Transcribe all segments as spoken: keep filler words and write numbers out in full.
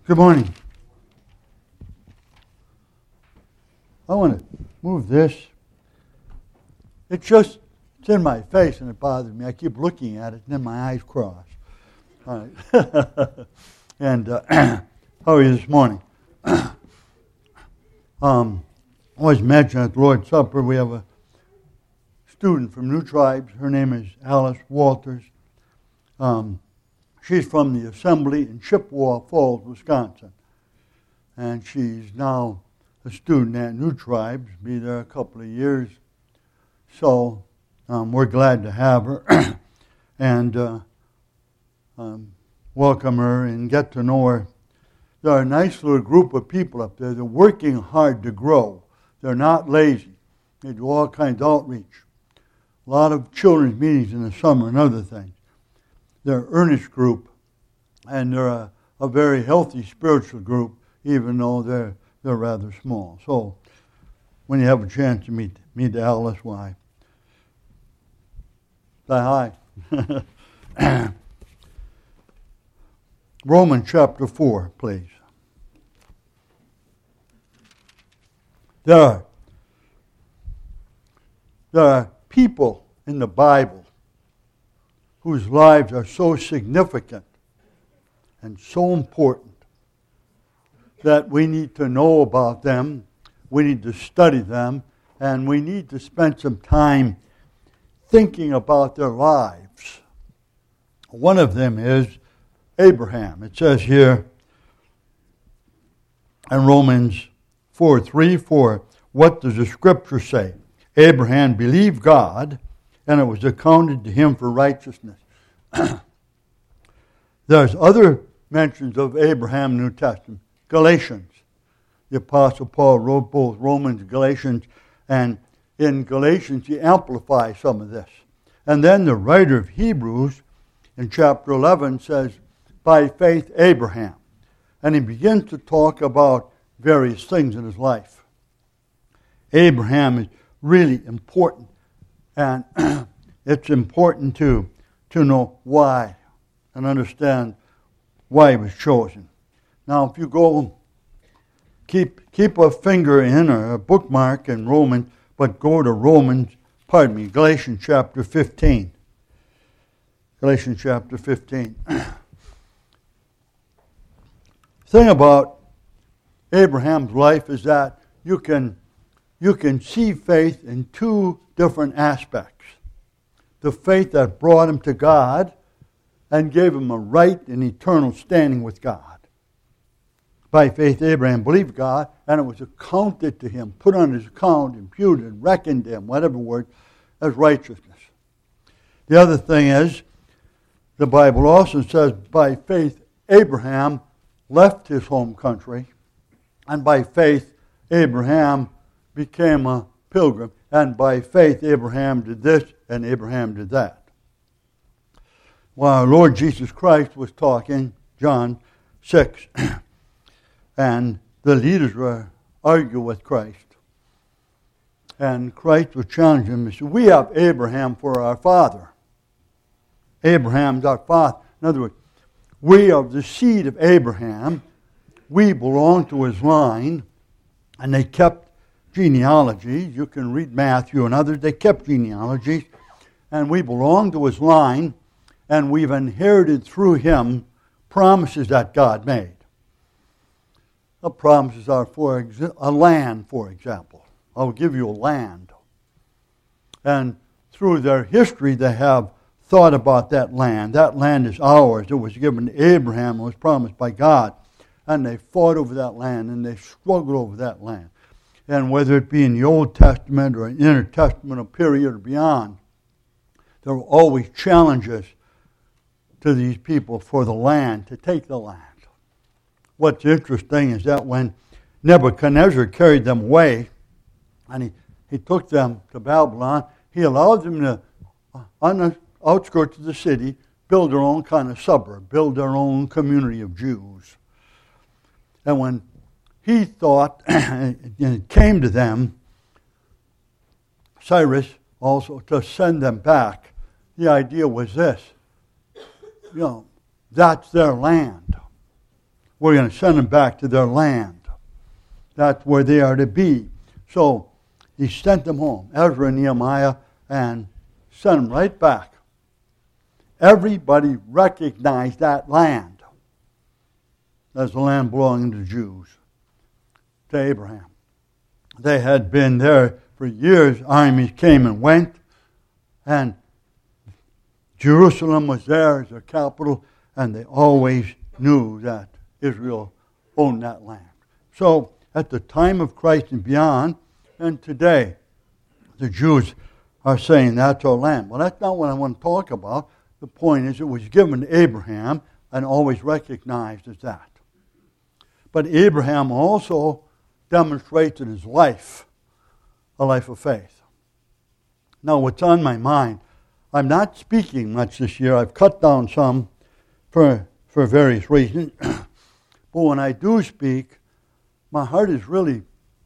Good morning. I want to move this. It's just, it's in my face and it bothers me. I keep looking at it and then my eyes cross. All right. and uh, how are you this morning? um, I was mentioned at the Lord's Supper, we have a student from New Tribes. Her name is Alice Walters. Um, she's from the Assembly in Chippewa Falls, Wisconsin. And she's now a student at New Tribes, be there a couple of years. So um, we're glad to have her and uh, um, welcome her and get to know her. They're a nice little group of people up there. They're working hard to grow. They're not lazy. They do all kinds of outreach. A lot of children's meetings in the summer and other things. They're an earnest group, and they're a, a very healthy spiritual group, even though they're they're rather small. So when you have a chance to meet meet Alice, why? Say hi. Romans chapter four, please. There are, there are people in the Bible whose lives are so significant and so important that we need to know about them, we need to study them, and we need to spend some time thinking about their lives. One of them is Abraham. It says here in Romans four three, for what does the Scripture say? Abraham believed God, and it was accounted to him for righteousness. There's other mentions of Abraham in the New Testament. Galatians. The Apostle Paul wrote both Romans and Galatians, and in Galatians he amplifies some of this. And then the writer of Hebrews in chapter eleven says, by faith Abraham. And he begins to talk about various things in his life. Abraham is really important, and it's important to, to know why and understand why he was chosen. Now, if you go, keep keep a finger in or a bookmark in Romans, but go to Romans, pardon me, Galatians chapter fifteen. Galatians chapter fifteen. Thing about Abraham's life is that you can you can see faith in two different aspects. The faith that brought him to God and gave him a right and eternal standing with God. By faith, Abraham believed God, and it was accounted to him, put on his account, imputed, reckoned to him, whatever word, as righteousness. The other thing is, the Bible also says, by faith, Abraham left his home country, and by faith, Abraham became a pilgrim, and by faith, Abraham did this, and Abraham did that. While our Lord Jesus Christ was talking, John six, and the leaders were arguing with Christ. And Christ was challenging them. He said, we have Abraham for our father. Abraham's our father. In other words, we are the seed of Abraham. We belong to his line. And they kept genealogies. You can read Matthew and others. They kept genealogies. And we belong to his line. And we've inherited through him promises that God made. The promises are for exa- a land, for example. I'll give you a land. And through their history, they have thought about that land. That land is ours. It was given to Abraham. It was promised by God. And they fought over that land, and they struggled over that land. And whether it be in the Old Testament or an intertestamental period or beyond, there were always challenges to these people for the land, to take the land. What's interesting is that when Nebuchadnezzar carried them away, and he, he took them to Babylon, he allowed them to, on the outskirts of the city, build their own kind of suburb, build their own community of Jews. And when he thought, and it came to them, Cyrus also, to send them back, the idea was this, you know, that's their land. we're going to send them back to their land. That's where they are to be. So he sent them home, Ezra and Nehemiah, and sent them right back. Everybody recognized that land as the land belonging to the Jews, to Abraham. They had been there for years. Armies came and went, and Jerusalem was there as their capital, and they always knew that Israel owned that land. So at the time of Christ and beyond, and today, the Jews are saying that's our land. Well, that's not what I want to talk about. The point is it was given to Abraham and always recognized as that. But Abraham also demonstrates in his life a life of faith. Now, what's on my mind, I'm not speaking much this year. I've cut down some for, for various reasons. But when I do speak, my heart is really,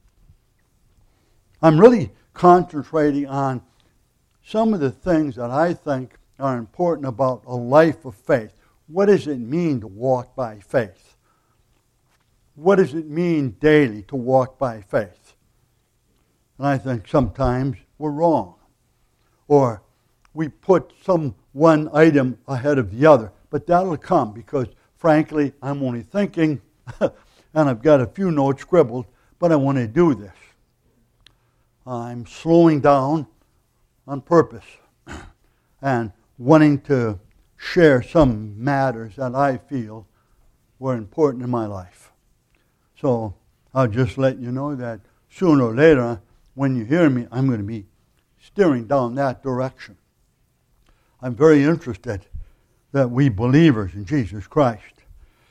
I'm really concentrating on some of the things that I think are important about a life of faith. What does it mean to walk by faith? What does it mean daily to walk by faith? And I think sometimes we're wrong. Or we put some one item ahead of the other. But that'll come because, frankly, I'm only thinking, and I've got a few notes scribbled, but I want to do this. I'm slowing down on purpose and wanting to share some matters that I feel were important in my life. So I'll just let you know that sooner or later, when you hear me, I'm going to be steering down that direction. I'm very interested that we believers in Jesus Christ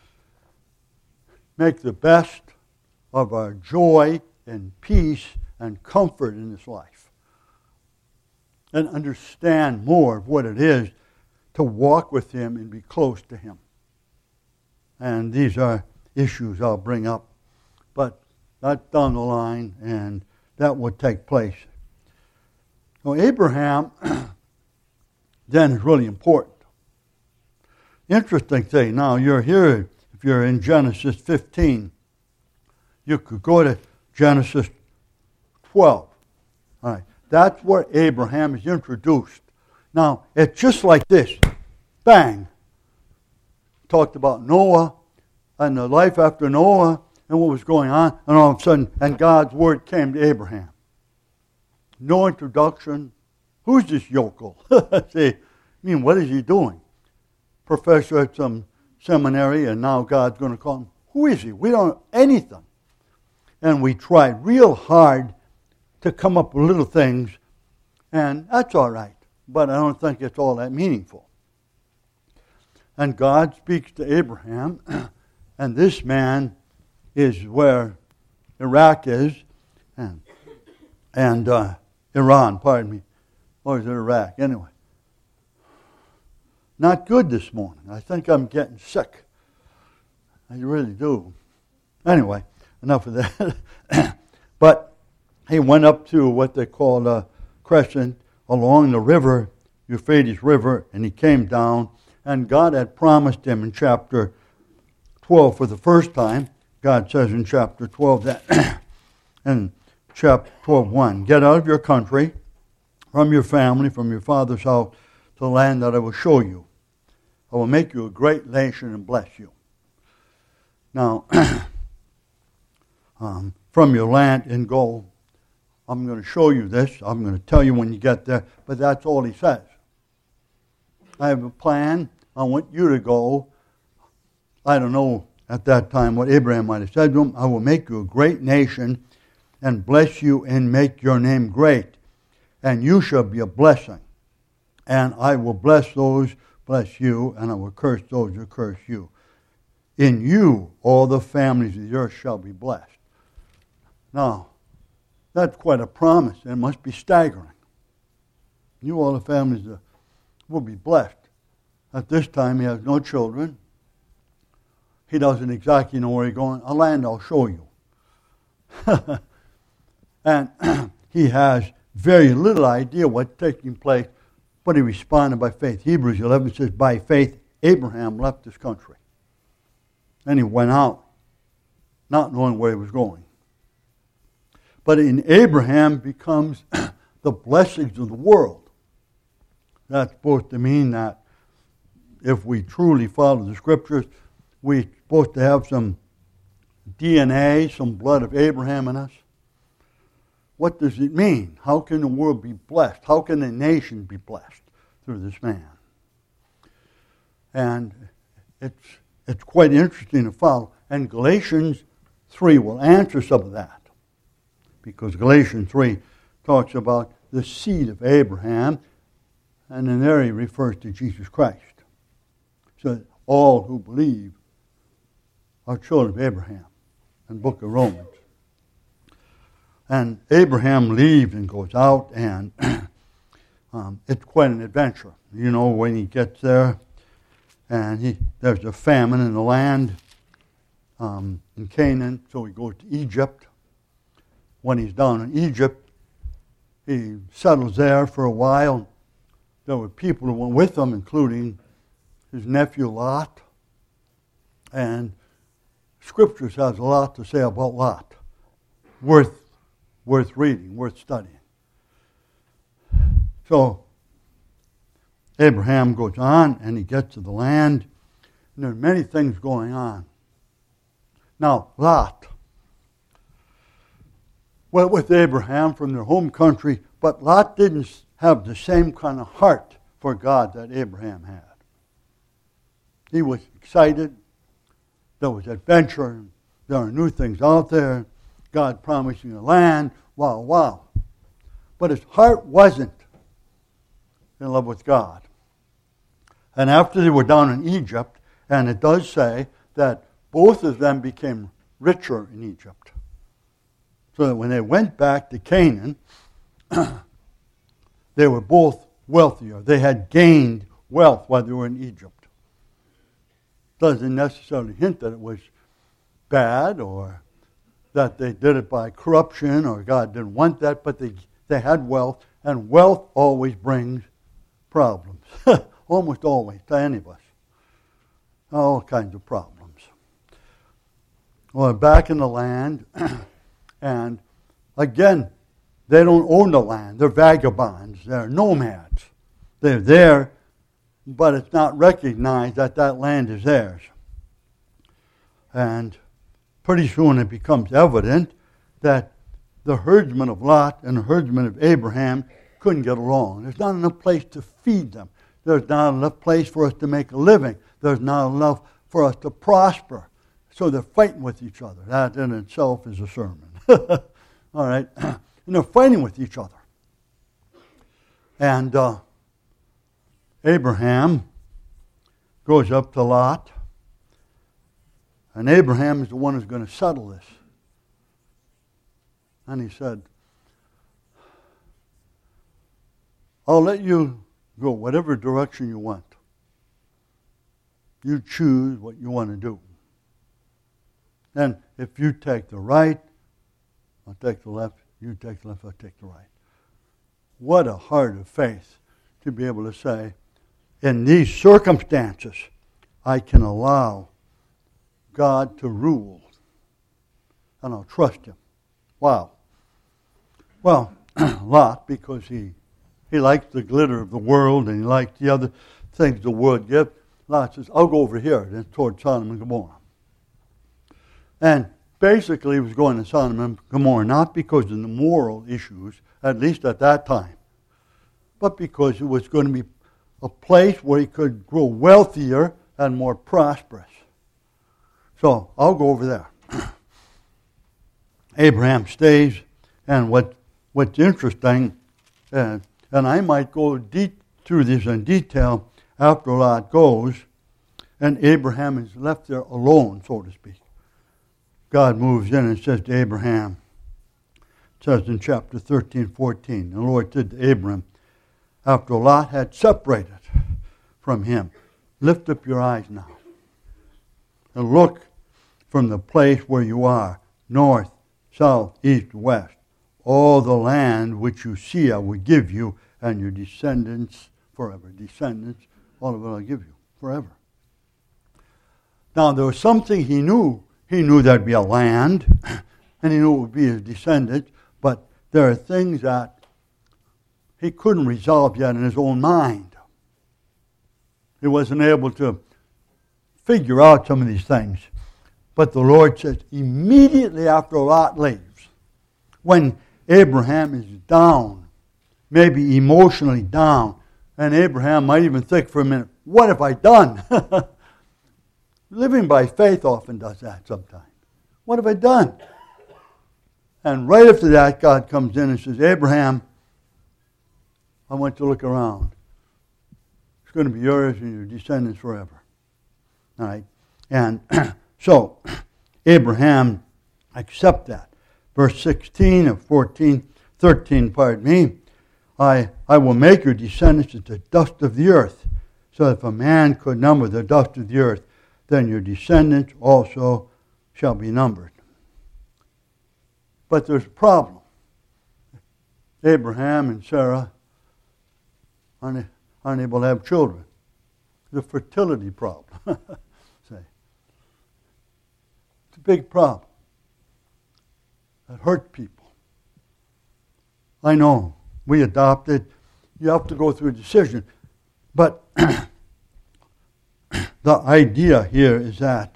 make the best of our joy and peace and comfort in this life, and understand more of what it is to walk with Him and be close to Him. And these are issues I'll bring up, but that's down the line, and that would take place. So Abraham then is really important. Interesting thing, now you're here, if you're in Genesis fifteen, you could go to Genesis twelve. All right, that's where Abraham is introduced. Now, it's just like this. Bang. Talked about Noah and the life after Noah and what was going on, and all of a sudden, and God's word came to Abraham. No introduction. Who's this yokel? See, I mean, what is he doing? Professor at some seminary, and now God's going to call him. Who is he? We don't know anything. And we tried real hard to come up with little things, and that's all right. But I don't think it's all that meaningful. And God speaks to Abraham, and this man is where Iraq is, and, and uh, Iran, pardon me. Or is it Iraq? Anyway. Not good this morning. I think I'm getting sick. I really do. Anyway, enough of that. But he went up to what they call a crescent along the river, Euphrates River, and he came down, and God had promised him in chapter twelve for the first time. God says in chapter twelve that, in chapter twelve, one, get out of your country, from your family, from your father's house, to the land that I will show you. I will make you a great nation and bless you. Now, um, from your land and go, I'm going to show you this. I'm going to tell you when you get there. But that's all he says. I have a plan. I want you to go. I don't know at that time what Abraham might have said to him. I will make you a great nation and bless you and make your name great. And you shall be a blessing. And I will bless those bless you, and I will curse those who curse you. In you all the families of the earth shall be blessed. Now, that's quite a promise, and it must be staggering. You all the families will be blessed. At this time, he has no children. He doesn't exactly know where he's going. A land I'll show you. And he has very little idea what's taking place, but he responded by faith. Hebrews eleven says, by faith, Abraham left his country. And he went out, not knowing where he was going. But in Abraham becomes the blessings of the world. That's supposed to mean that if we truly follow the Scriptures, we're supposed to have some D N A, some blood of Abraham in us. What does it mean? How can the world be blessed? How can a nation be blessed through this man? And it's it's quite interesting to follow. And Galatians three will answer some of that. Because Galatians three talks about the seed of Abraham, and in there he refers to Jesus Christ. So all who believe are children of Abraham, in the book of Romans. And Abraham leaves and goes out, and um, it's quite an adventure. You know, when he gets there, and he there's a famine in the land um, in Canaan, so he goes to Egypt. When he's down in Egypt, he settles there for a while. There were people who went with him, including his nephew Lot. And Scriptures has a lot to say about Lot. Worth, worth reading, worth studying. So Abraham goes on and he gets to the land. And there are many things going on. Now, Lot went with Abraham from their home country, but Lot didn't have the same kind of heart for God that Abraham had. He was excited. There was adventure. There are new things out there. God promising a land. Wow, wow. But his heart wasn't in love with God. And after they were down in Egypt, and it does say that both of them became richer in Egypt. So that when they went back to Canaan, they were both wealthier. They had gained wealth while they were in Egypt. Doesn't necessarily hint that it was bad or that they did it by corruption or God didn't want that, but they, they had wealth, and wealth always brings problems. Almost always, to any of us. All kinds of problems. Well, back in the land, and again, they don't own the land. They're vagabonds. They're nomads. They're there, but it's not recognized that that land is theirs. And pretty soon it becomes evident that the herdsmen of Lot and the herdsmen of Abraham couldn't get along. There's not enough place to feed them. There's not enough place for us to make a living. There's not enough for us to prosper. So they're fighting with each other. That in itself is a sermon. All right? And they're fighting with each other. And uh, Abraham goes up to Lot. And Abraham is the one who's going to settle this. And he said, I'll let you go whatever direction you want. You choose what you want to do. And if you take the right, I'll take the left. You take the left, I'll take the right. What a heart of faith to be able to say, in these circumstances, I can allow God to rule. And I'll trust Him. Wow. Well, Lot, because he he liked the glitter of the world and he liked the other things the world gives, Lot says, I'll go over here. Then toward Sodom and Gomorrah. And basically he was going to Sodom and Gomorrah not because of the moral issues, at least at that time, but because it was going to be a place where he could grow wealthier and more prosperous. So I'll go over there. Abraham stays, and what what's interesting, uh, and I might go deep through this in detail after Lot goes, and Abraham is left there alone, so to speak. God moves in and says to Abraham, it says in chapter thirteen, fourteen, the Lord said to Abraham, after Lot had separated from him, lift up your eyes now and look from the place where you are, north, south, east, west. All the land which you see I will give you and your descendants forever. Descendants, all of it I'll give you forever. Now, there was something he knew. He knew there'd be a land, and he knew it would be his descendants, but there are things that he couldn't resolve yet in his own mind. He wasn't able to figure out some of these things. But the Lord says, immediately after Lot leaves, when Abraham is down, maybe emotionally down, and Abraham might even think for a minute, what have I done? Living by faith often does that sometimes. What have I done? And right after that, God comes in and says, Abraham, I want you to look around. It's going to be yours and your descendants forever. All right? And so, Abraham accept that. Verse sixteen of fourteen, thirteen, pardon me. I, I will make your descendants as the dust of the earth, so that if a man could number the dust of the earth, then your descendants also shall be numbered. But there's a problem. Abraham and Sarah aren't, aren't able to have children. The fertility problem. Say. It's a big problem. It hurt people. I know. We adopted. You have to go through a decision. But the idea here is that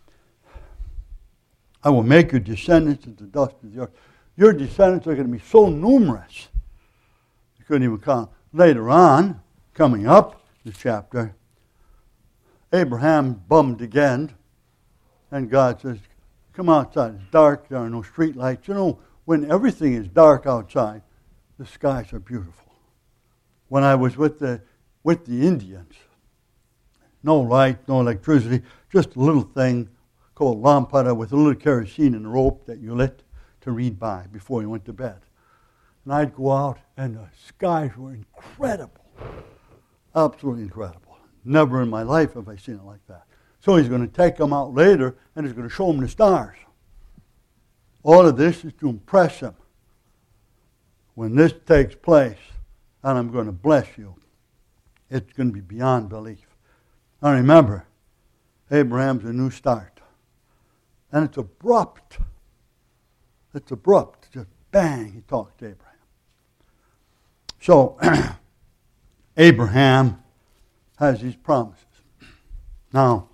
I will make your descendants as the dust of the earth. Your descendants are going to be so numerous, you couldn't even count. Later on, coming up this chapter, Abraham bummed again, and God says, come outside. It's dark. There are no street lights. You know, when everything is dark outside, the skies are beautiful. When I was with the with the Indians, no light, no electricity, just a little thing called lampada with a little kerosene and a rope that you lit to read by before you went to bed. And I'd go out, and the skies were incredible. Absolutely incredible. Never in my life have I seen it like that. So he's going to take them out later, and he's going to show them the stars. All of this is to impress him. When this takes place, and I'm going to bless you, it's going to be beyond belief. Now remember, Abraham's a new start. And it's abrupt. It's abrupt. Just bang, he talks to Abraham. So, Abraham has these promises. Now,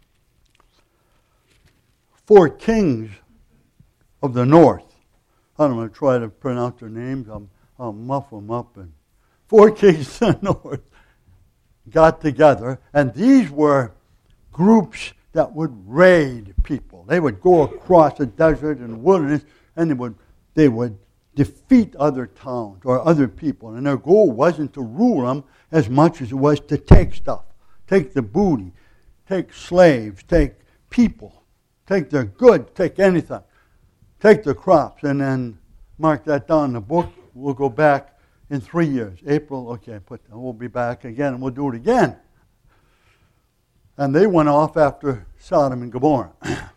four kings of the north, I don't want to try to pronounce their names, I'll, I'll muff them up. And four kings of the north got together, and these were groups that would raid people. They would go across the desert and wilderness, and they would they would defeat other towns or other people. And their goal wasn't to rule them as much as it was to take stuff, take the booty, take slaves, take people, take their goods, take anything, take the crops, and then mark that down in the book. We'll go back in three years. April, okay, put we'll be back again, and we'll do it again. And they went off after Sodom and Gomorrah.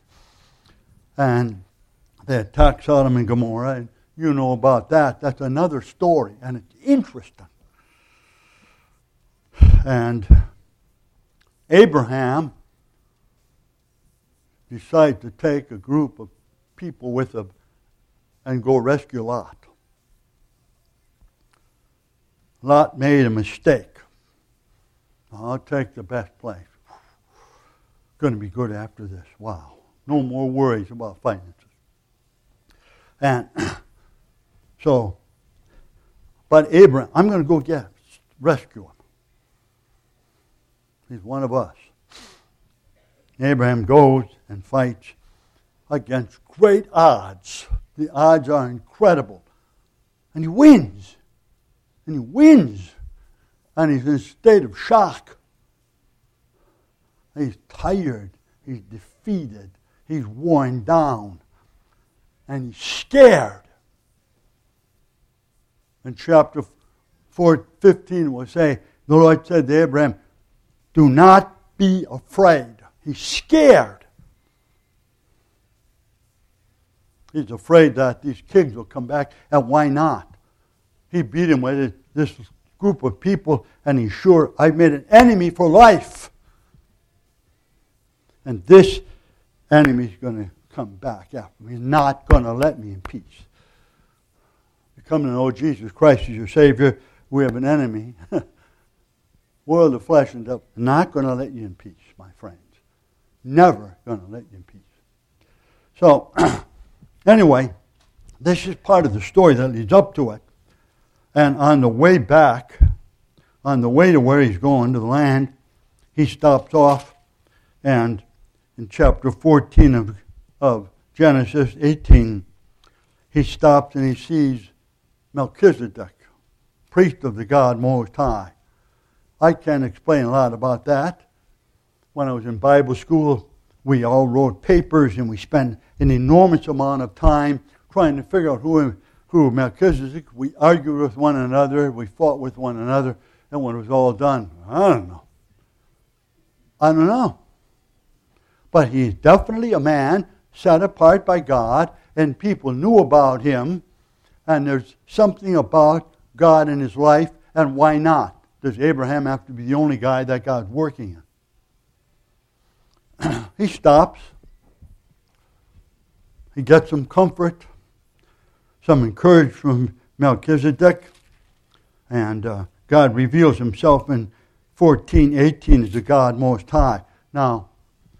And they attacked Sodom and Gomorrah, and you know about that. That's another story, and it's interesting. And Abraham decided to take a group of people with him and go rescue Lot. Lot made a mistake. I'll take the best place. Going to be good after this. Wow. No more worries about finances. And so, but Abraham, I'm going to go get, rescue him. He's one of us. Abraham goes and fights against great odds. The odds are incredible. And he wins. And he wins. And he's in a state of shock. He's tired. He's defeated. He's worn down. And he's scared. In chapter four fifteen will say, the Lord said to Abraham, do not be afraid. He's scared. He's afraid that these kings will come back, and why not? He beat him with this group of people, and he's sure, I've made an enemy for life. And this enemy is going to come back after me. He's not going to let me in peace. You come to know Jesus Christ as your Savior, we have an enemy. World of flesh and devil. Not going to let you in peace, my friends. Never going to let you in peace. So, anyway, this is part of the story that leads up to it. And on the way back, on the way to where he's going, to the land, he stops off, and in chapter fourteen of, of Genesis eighteen, he stops and he sees Melchizedek, priest of the God Most High. I can't explain a lot about that. When I was in Bible school, we all wrote papers and we spent an enormous amount of time trying to figure out who, who Melchizedek. We argued with one another, we fought with one another, and when it was all done, I don't know. I don't know. But he's definitely a man set apart by God, and people knew about him, and there's something about God in his life, and why not? Does Abraham have to be the only guy that God's working in? He stops. He gets some comfort, some encouragement from Melchizedek, and uh, God reveals himself in fourteen eighteen as the God Most High. Now,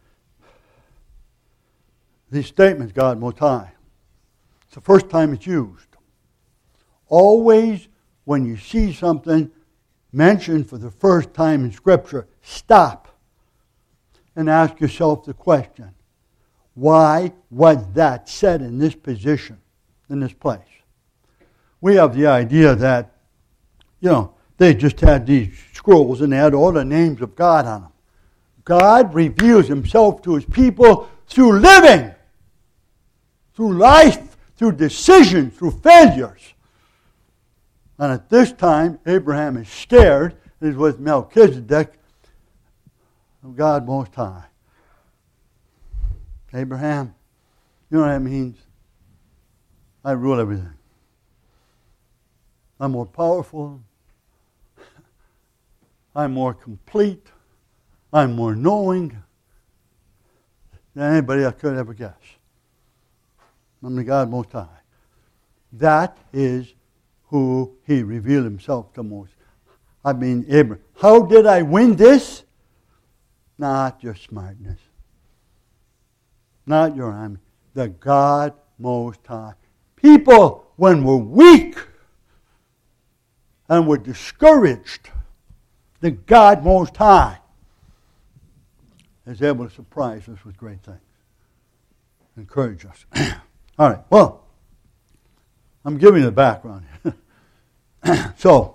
these statements, God Most High, it's the first time it's used. Always when you see something mentioned for the first time in Scripture, stop and ask yourself the question, why was that said in this position, in this place? We have the idea that, you know, they just had these scrolls and they had all the names of God on them. God reveals himself to his people through living, through life, through decisions, through failures. And at this time, Abraham is scared. He's with Melchizedek, of God Most High. Abraham, you know what that means? I rule everything. I'm more powerful. I'm more complete. I'm more knowing than anybody I could ever guess. I'm the God Most High. That is who he revealed himself to Moses. I mean, Abraham. How did I win this? Not your smartness. Not your army. The God Most High. People, when we're weak and we're discouraged, the God Most High is able to surprise us with great things. Encourage us. All right, well, I'm giving you the background here. So,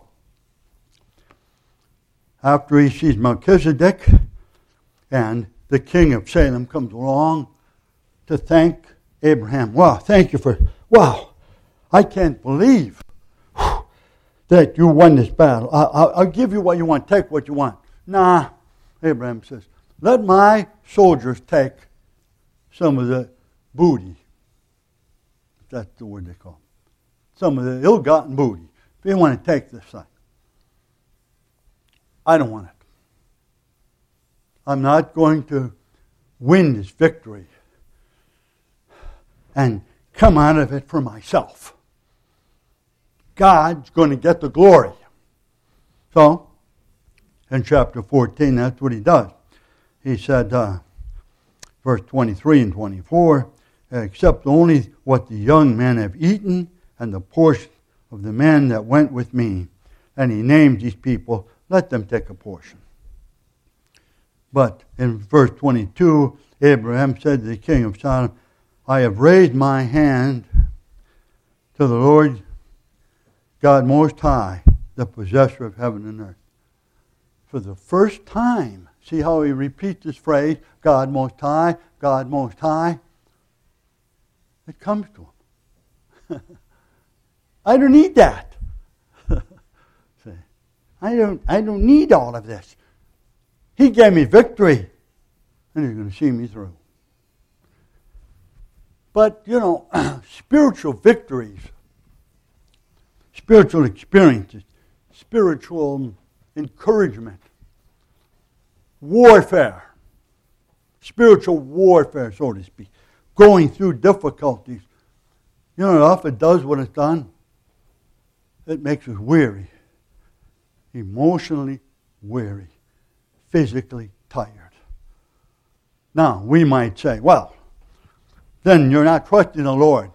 after he sees Melchizedek, and the king of Salem comes along to thank Abraham. Wow, thank you for, wow, I can't believe whew, that you won this battle. I, I, I'll give you what you want, take what you want. Nah, Abraham says, let my soldiers take some of the booty. That's the word they call it. Some of the ill-gotten booty. If you want to take this thing, I don't want it. I'm not going to win this victory and come out of it for myself. God's going to get the glory. So, in chapter fourteen, that's what he does. He said, uh, verse twenty-three and twenty-four, except only what the young men have eaten and the portion of the men that went with me. And he named these people, let them take a portion. But in verse twenty-two, Abraham said to the king of Sodom, I have raised my hand to the Lord God Most High, the possessor of heaven and earth. For the first time, see how he repeats this phrase, God Most High, God Most High? It comes to him. I don't need that. I don't, I don't need all of this. He gave me victory, and he's going to see me through. But, you know, spiritual victories, spiritual experiences, spiritual encouragement, warfare, spiritual warfare, so to speak, going through difficulties. You know, if it does what it's done, it makes us weary, emotionally weary, physically tired. Now, we might say, well, then you're not trusting the Lord.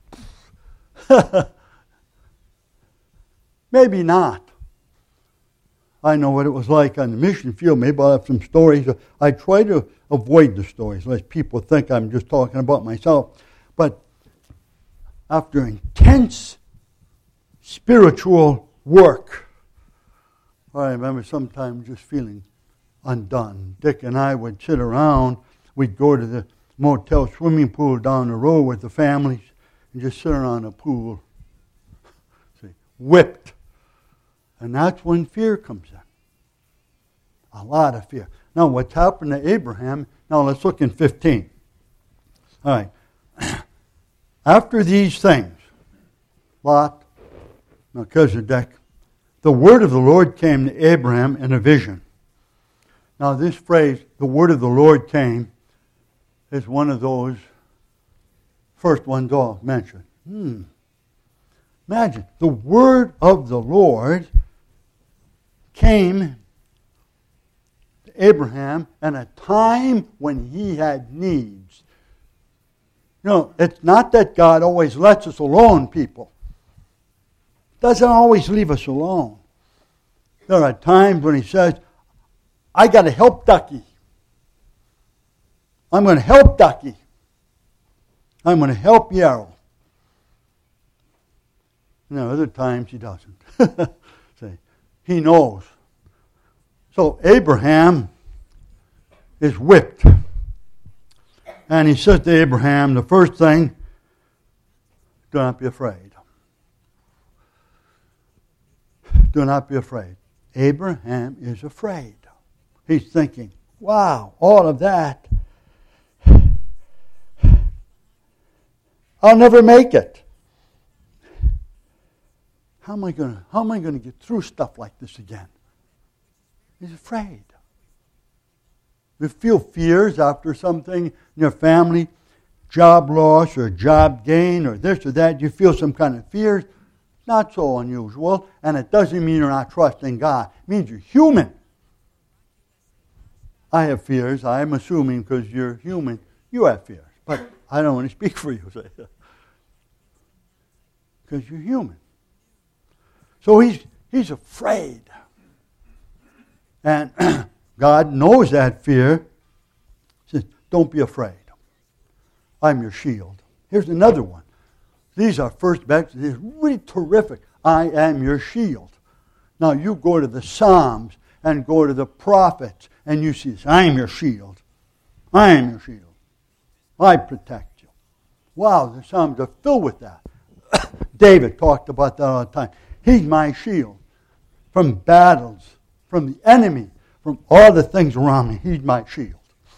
Maybe not. I know what it was like on the mission field. Maybe I'll have some stories. I try to avoid the stories, lest people think I'm just talking about myself. But after intense spiritual work, I remember sometimes just feeling undone. Dick and I would sit around. We'd go to the motel swimming pool down the road with the families and just sit around the pool, see, whipped. And that's when fear comes in. A lot of fear. Now, what's happened to Abraham? Now, let's look in fifteen. All right. After these things, Lot, Melchizedek, the word of the Lord came to Abraham in a vision. Now, this phrase, the word of the Lord came, is one of those first ones all mentioned. Hmm. Imagine, the word of the Lord came to Abraham at a time when he had needs. You know, it's not that God always lets us alone, people. Doesn't always leave us alone. There are times when he says, I got to help Ducky. I'm going to help Ducky. I'm going to help Yarrow. And there are other times he doesn't. See, he knows. So Abraham is whipped. And he says to Abraham, the first thing, do not be afraid. Do not be afraid. Abraham is afraid. He's thinking, wow, all of that. I'll never make it. How am I going to, how am I going to get through stuff like this again? He's afraid. You feel fears after something in your family, job loss or job gain or this or that. You feel some kind of fears. Not so unusual, and it doesn't mean you're not trusting God. It means you're human. I have fears. I'm assuming because you're human, you have fears. But I don't want to speak for you. Because you're human. So he's he's afraid. And God knows that fear. He says, don't be afraid. I'm your shield. Here's another one. These are first backs. These are really terrific. I am your shield. Now you go to the Psalms and go to the prophets and you see this. I am your shield. I am your shield. I protect you. Wow, the Psalms are filled with that. David talked about that all the time. He's my shield from battles, from the enemy, from all the things around me. He's my shield.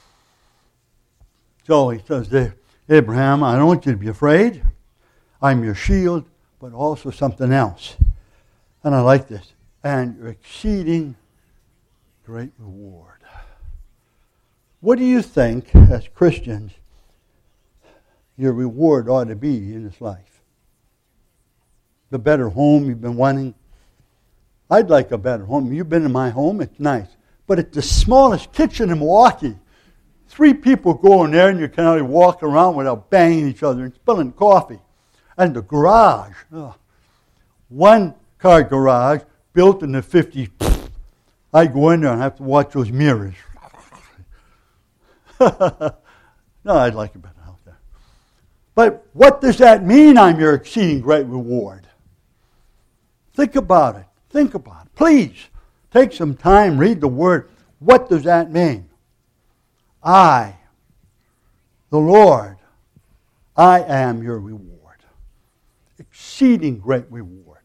So he says there, Abraham, I don't want you to be afraid. I'm your shield, but also something else. And I like this. And your exceeding great reward. What do you think, as Christians, your reward ought to be in this life? The better home you've been wanting? I'd like a better home. You've been in my home, it's nice. But it's the smallest kitchen in Milwaukee. Three people go in there and you can only walk around without banging each other and spilling coffee. And the garage, oh, one car garage built in the fifties. I go in there and have to watch those mirrors. No, I'd like a better house there. But what does that mean, I'm your exceeding great reward? Think about it. Think about it. Please, take some time, read the word. What does that mean? I, the Lord, I am your reward. Exceeding great reward.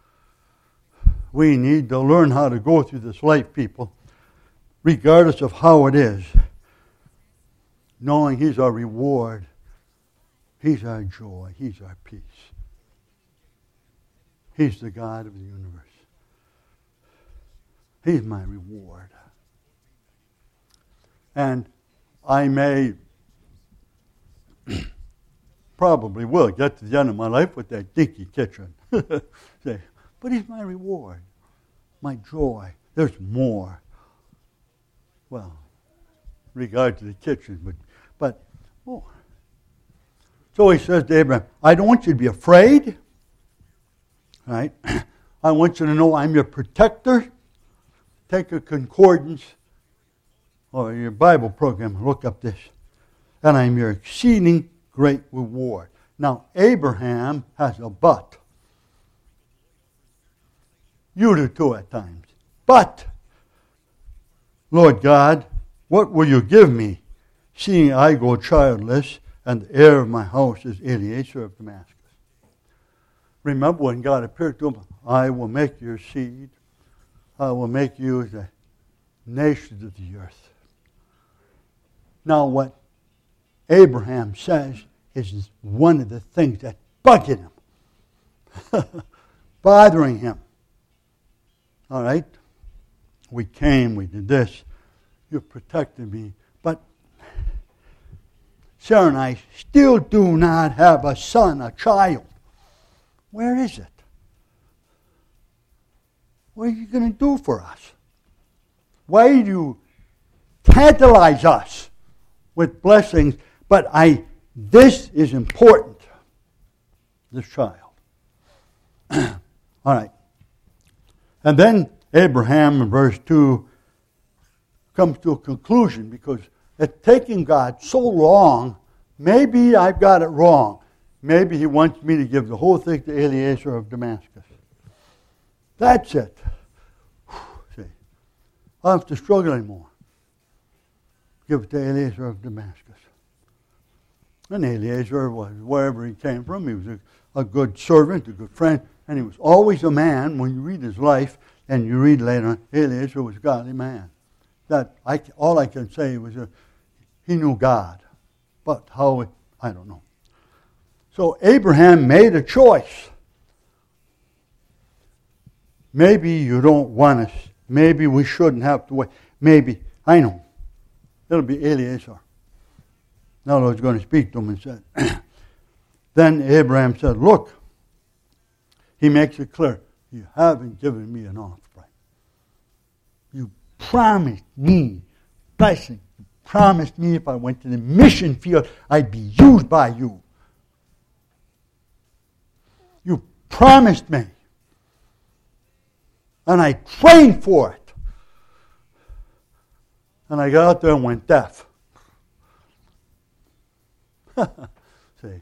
We need to learn how to go through this life, people, regardless of how it is, knowing He's our reward, He's our joy, He's our peace. He's the God of the universe. He's my reward. And I may, probably will get to the end of my life with that dinky kitchen. Say, but he's my reward, my joy. There's more. Well, in regard to the kitchen, but, but more. So he says to Abraham, I don't want you to be afraid. Right? I want you to know I'm your protector. Take a concordance or your Bible program, look up this. And I'm your exceeding great reward. Now, Abraham has a but. You do too at times. But, Lord God, what will you give me, seeing I go childless, and the heir of my house is Eliezer of Damascus? Remember when God appeared to him, I will make your seed, I will make you the nations of the earth. Now what Abraham says is one of the things that's bugging him, bothering him. All right? We came, we did this, you protected me, but Sarah and I still do not have a son, a child. Where is it? What are you going to do for us? Why do you tantalize us with blessings? But I, this is important. This child. All right. And then Abraham in verse two comes to a conclusion because it's taking God so long, maybe I've got it wrong. Maybe he wants me to give the whole thing to Eliezer of Damascus. That's it. See, I don't have to struggle anymore. Give it to Eliezer of Damascus. And Eliezer was, wherever he came from, he was a, a good servant, a good friend, and he was always a man. When you read his life, and you read later on, Eliezer was a godly man. That I, all I can say was a, he knew God. But how, I don't know. So Abraham made a choice. Maybe you don't want us. Maybe we shouldn't have to wait. Maybe, I know. It'll be Eliezer. Now the Lord's going to speak to him and said, then Abraham said, look, he makes it clear, you haven't given me an offspring. You promised me blessing. You promised me if I went to the mission field, I'd be used by you. You promised me. And I trained for it. And I got out there and went deaf. See.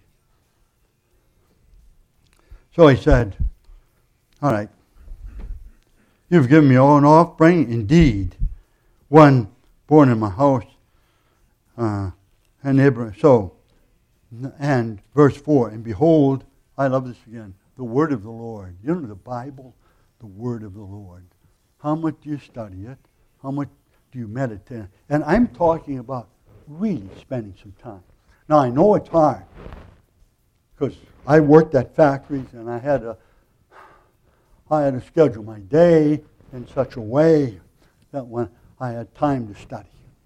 So he said, all right, you've given me all an offspring, indeed, one born in my house. Uh, and Abraham, so, and verse four, and behold, I love this again. The word of the Lord. You know the Bible? The word of the Lord. How much do you study it? How much do you meditate? And I'm talking about really spending some time. Now, I know it's hard because I worked at factories and I had to, I had to schedule my day in such a way that when I had time to study.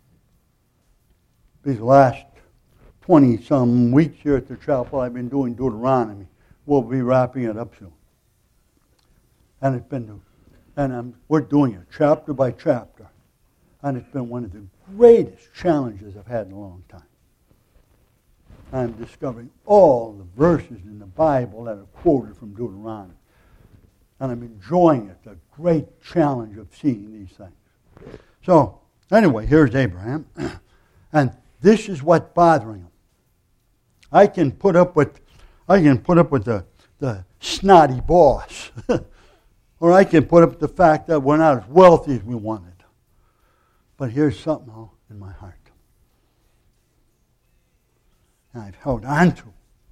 These last twenty-some weeks here at the chapel, I've been doing Deuteronomy. We'll be wrapping it up soon. And it's been, and I'm, we're doing it chapter by chapter. And it's been one of the greatest challenges I've had in a long time. I'm discovering all the verses in the Bible that are quoted from Deuteronomy. And I'm enjoying it, the great challenge of seeing these things. So, anyway, here's Abraham. And this is what's bothering him. I can put up with I can put up with the, the snotty boss. Or I can put up with the fact that we're not as wealthy as we wanted. But here's something else in my heart. And I've held on to.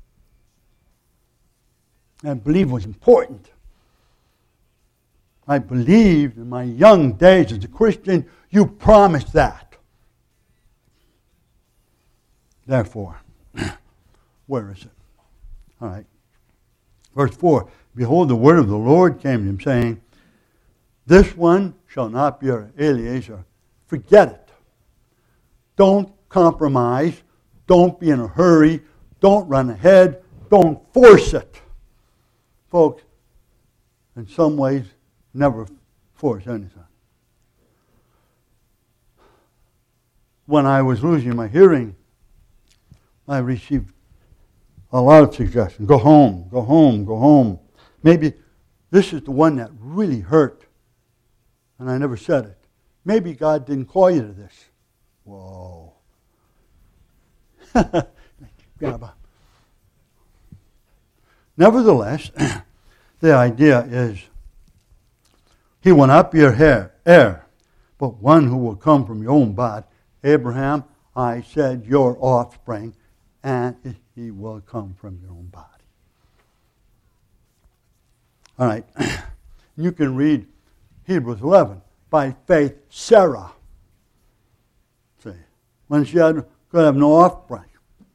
And I believe was important. I believed in my young days as a Christian, you promised that. Therefore, where is it? All right. Verse four, behold, the word of the Lord came to him, saying, this one shall not be Eliezer. Forget it. Don't compromise. Don't be in a hurry. Don't run ahead. Don't force it. Folks, in some ways, never force anything. When I was losing my hearing, I received a lot of suggestions. Go home, go home, go home. Maybe this is the one that really hurt, and I never said it. Maybe God didn't call you to this. Whoa. Nevertheless, the idea is, he will not be your heir, but one who will come from your own body. Abraham, I said your offspring, and he will come from your own body. All right. You can read Hebrews eleven. By faith, Sarah. See, when she had, could have no offspring.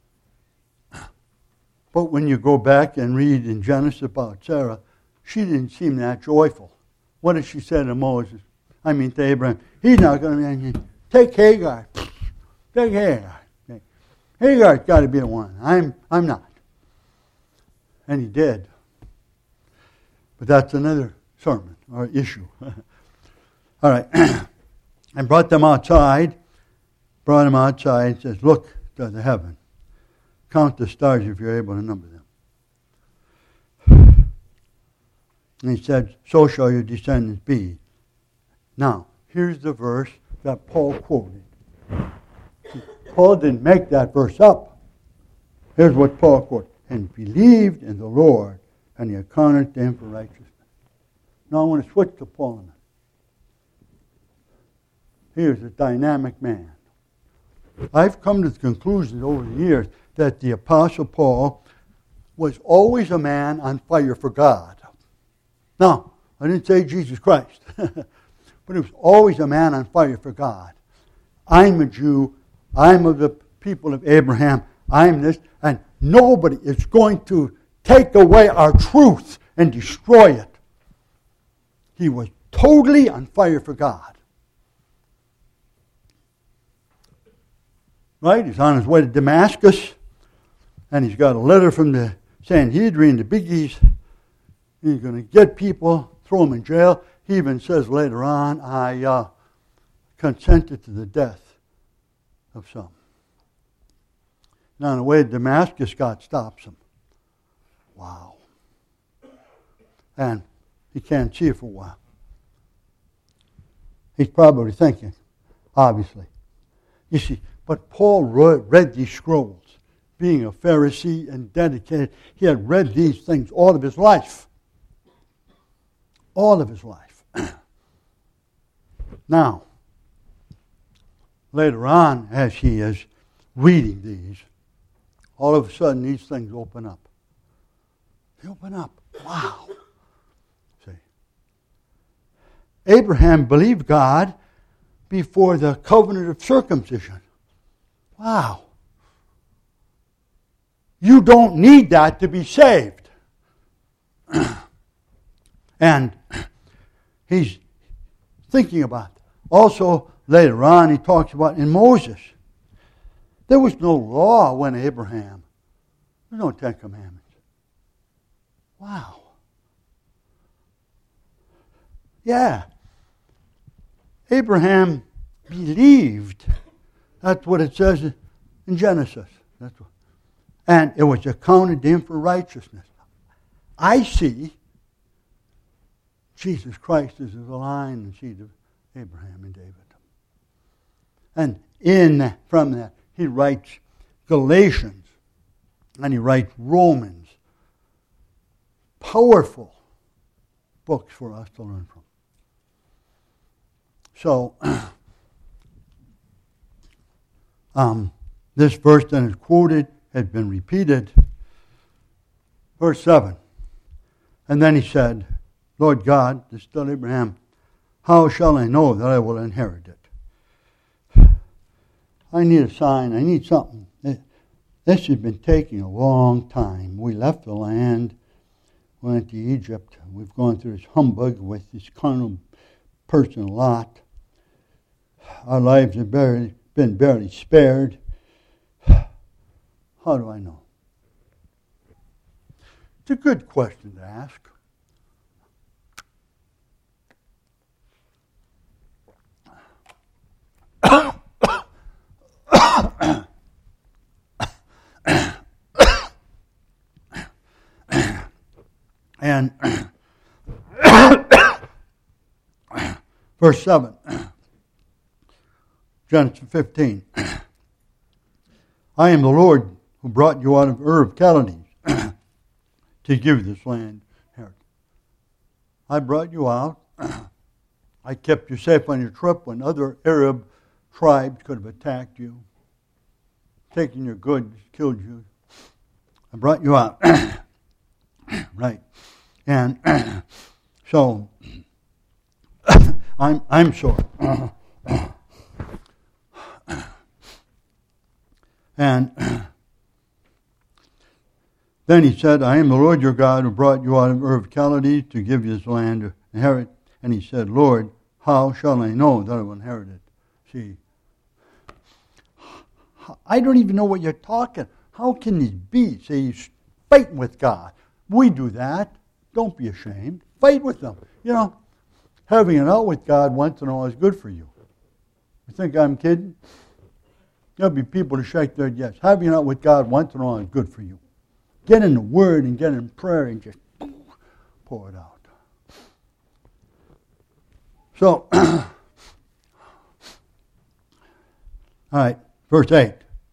But when you go back and read in Genesis about Sarah, she didn't seem that joyful. What did she say to Moses? I mean to Abraham, he's not going to be, take Hagar. Take Hagar. Hagar's got to be the one. I'm, I'm not. And he did. But that's another sermon or issue. All right. I brought them outside. Brought them outside and says, look to the heaven. Count the stars if you're able to number them. And he said, so shall your descendants be. Now, here's the verse that Paul quoted. Paul didn't make that verse up. Here's what Paul quoted. And believed in the Lord, and he accounted to him for righteousness. Now I want to switch to Paul a minute. Here's a dynamic man. I've come to the conclusion over the years that the Apostle Paul was always a man on fire for God. Now, I didn't say Jesus Christ, but he was always a man on fire for God. I'm a Jew. I'm of the people of Abraham. I'm this. And nobody is going to take away our truth and destroy it. He was totally on fire for God. Right? He's on his way to Damascus, and he's got a letter from the Sanhedrin, the biggies. He's going to get people, throw them in jail. He even says later on, I uh, consented to the death of some. Now, on the way to Damascus, God stops him. Wow. And he can't see it for a while. He's probably thinking, obviously. You see, but Paul read these scrolls. Being a Pharisee and dedicated, he had read these things all of his life. All of his life. Now, later on, as he is reading these, all of a sudden these things open up. They open up. Wow. See. Abraham believed God before the covenant of circumcision. Wow. You don't need that to be saved. And he's thinking about it. Also, later on, he talks about in Moses. There was no law when Abraham. There's no Ten Commandments. Wow. Yeah. Abraham believed. That's what it says in Genesis. That's what, and it was accounted to him for righteousness. I see Jesus Christ as the line and seed of Abraham and David. And in from that, he writes Galatians and he writes Romans. Powerful books for us to learn from. So, um, this verse that is quoted has been repeated. Verse seven. And then he said, Lord God, this is still Abraham, how shall I know that I will inherit it? I need a sign. I need something. This has been taking a long time. We left the land, went to Egypt. We've gone through this humbug with this carnal person Lot. Our lives have barely, been barely spared. How do I know? It's a good question to ask. And verse seven, Genesis fifteen. I am the Lord who brought you out of Ur of Chaldees to give you this land. I brought you out. I kept you safe on your trip when other Arab tribes could have attacked you, taken your goods, killed you. I brought you out. Right. And so I'm I'm sorry. And then he said, I am the Lord your God who brought you out of Ur of Chaldees to give you this land to inherit. And he said, Lord, how shall I know that I will inherit it? See, I don't even know what you're talking. How can this be? See, he's fighting with God. We do that. Don't be ashamed. Fight with them. You know, having it out with God once in a while is good for you. You think I'm kidding? There'll be people to shake their heads. Yes. Having it out with God once in a while is good for you. Get in the Word and get in prayer and just pour it out. So, all right, verse eight.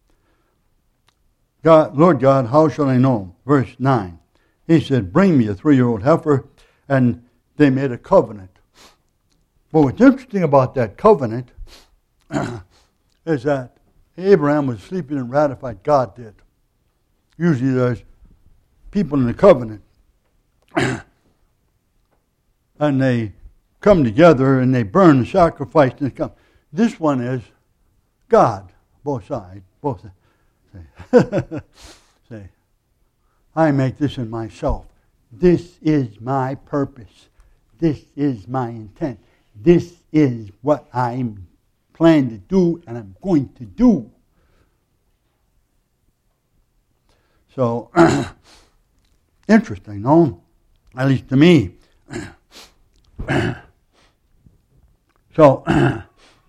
God, Lord God, how shall I know? Verse nine. He said, bring me a three-year-old heifer, and they made a covenant. But what's interesting about that covenant is that Abraham was sleeping and ratified. God did. Usually there's people in the covenant, and they come together and they burn the sacrifice and they come. This one is God, both sides, both sides. Say, I make this in myself. This is my purpose. This is my intent. This is what I plan to do and I'm going to do. So, interesting, no? At least to me. So, all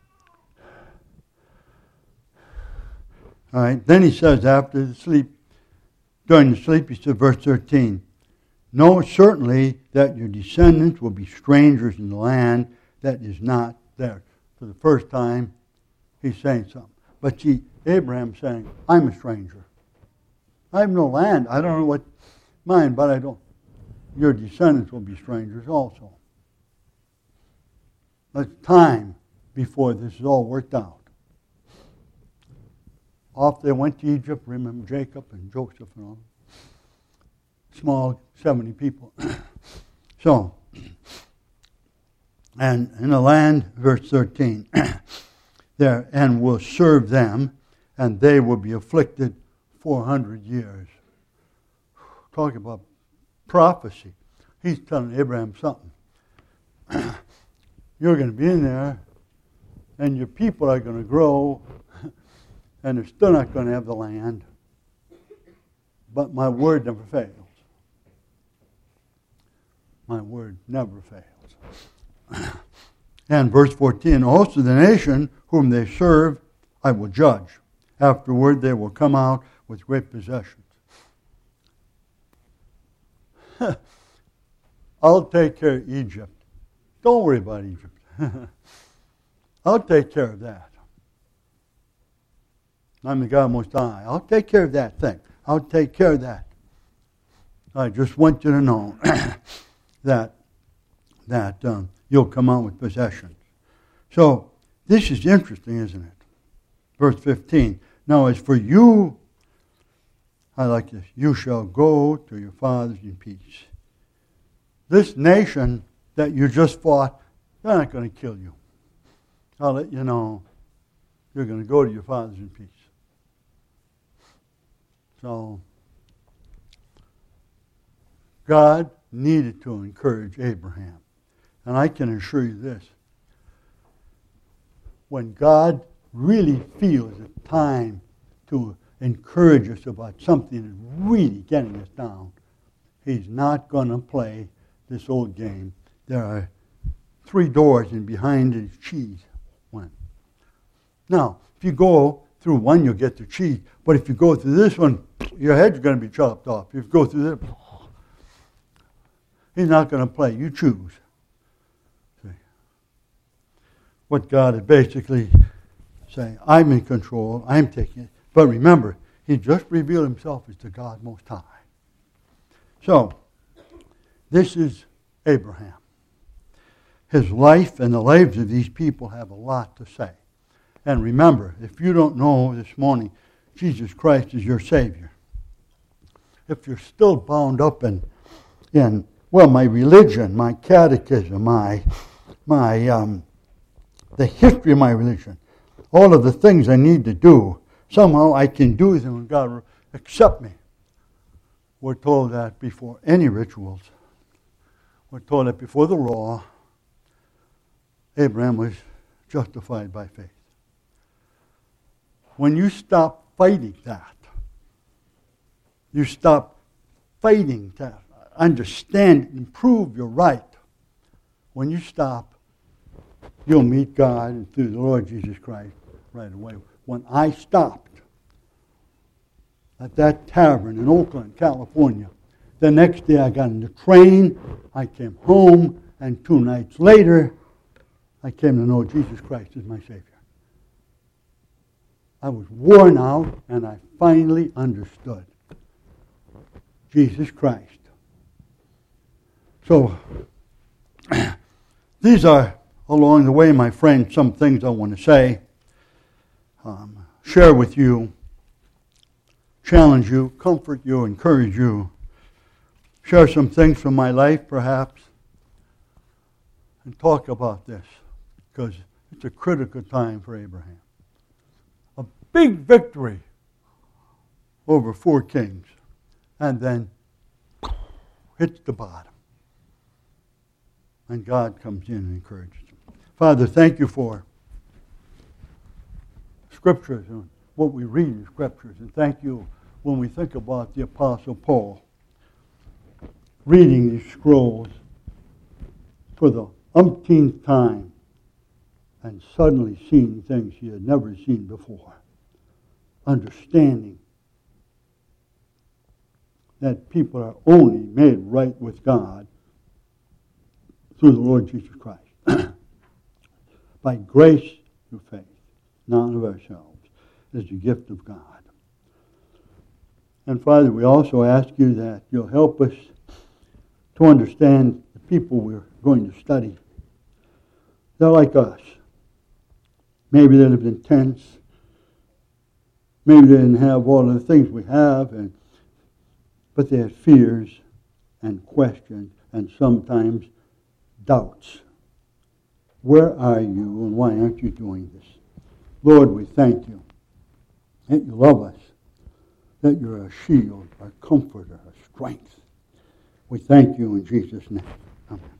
right, then he says after the sleep, during the sleep, he said, verse thirteen, know certainly that your descendants will be strangers in the land that is not theirs. For the first time, he's saying something. But see, Abraham's saying, I'm a stranger. I have no land. I don't know what mine, but I don't. Your descendants will be strangers also. It's time before this is all worked out. Off they went to Egypt. Remember Jacob and Joseph and all. Small, seventy people. So, and in the land, verse thirteen, there, and will serve them, and they will be afflicted four hundred years. Talking about prophecy. He's telling Abraham something. You're going to be in there, and your people are going to grow, and they're still not going to have the land. But my word never fails. My word never fails. And verse fourteen, also the nation whom they serve, I will judge. Afterward they will come out with great possessions. I'll take care of Egypt. Don't worry about Egypt. I'll take care of that. I'm the God Most High. I'll take care of that thing. I'll take care of that. I just want you to know that that um, you'll come out with possessions. So this is interesting, isn't it? Verse fifteen. Now as for you, I like this. You shall go to your fathers in peace. This nation that you just fought, they're not going to kill you. I'll let you know. You're going to go to your fathers in peace. So, God needed to encourage Abraham. And I can assure you this. When God really feels it time to encourage us about something that's really getting us down, he's not going to play this old game. There are three doors, and behind is cheese one. Now, if you go through one, you'll get the cheese. But if you go through this one, your head's going to be chopped off. If you go through this, he's not going to play. You choose. See? What God is basically saying, I'm in control, I'm taking it. But remember, he just revealed himself as the God Most High. So, this is Abraham. His life and the lives of these people have a lot to say. And remember, if you don't know this morning, Jesus Christ is your Savior. If you're still bound up in, in well, my religion, my catechism, my, my, um, the history of my religion, all of the things I need to do, somehow I can do them and God will accept me. We're told that before any rituals. We're told that before the law, Abraham was justified by faith. When you stop fighting that, you stop fighting to understand and prove you're right. When you stop, you'll meet God and through the Lord Jesus Christ right away. When I stopped at that tavern in Oakland, California, the next day I got in the train, I came home, and two nights later, I came to know Jesus Christ as my Savior. I was worn out, and I finally understood Jesus Christ. So, these are, along the way, my friends, some things I want to say, um, share with you, challenge you, comfort you, encourage you, share some things from my life, perhaps, and talk about this, because it's a critical time for Abraham. A big victory over four kings, and then hits the bottom. And God comes in and encourages him. Father, thank you for Scriptures and what we read in Scriptures. And thank you when we think about the Apostle Paul reading these scrolls for the umpteenth time and suddenly seeing things he had never seen before. Understanding that people are only made right with God through the Lord Jesus Christ. By grace through faith, not of ourselves, as a gift of God. And Father, we also ask you that you'll help us to understand the people we're going to study. They're like us. Maybe they lived in tents. Maybe they didn't have all of the things we have, and but they had fears and questions and sometimes doubts. Where are you and why aren't you doing this? Lord, we thank you that you love us, that you're a shield, a comforter, a strength. We thank you in Jesus' name. Amen.